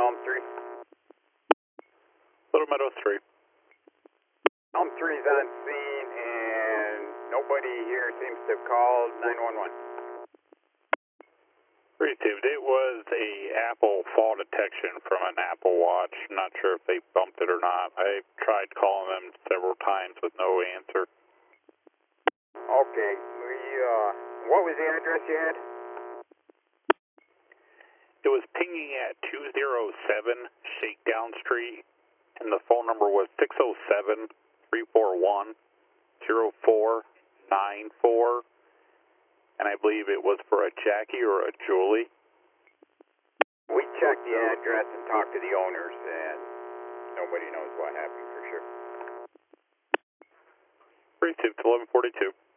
Elm 3. Little Meadow 3. Elm 3's on scene, and nobody here seems to have called 911. Received. It was a Apple fall detection from an Apple Watch. I'm not sure if they bumped it or not. I tried calling them several times with no answer. Okay, what was the address you had? It was pinging at 207 Shakedown Street, and the phone number was 607-341-0494, and I believe it was for a Jackie or a Julie. We checked the address and talked to the owners, and nobody knows what happened for sure. Received 1142.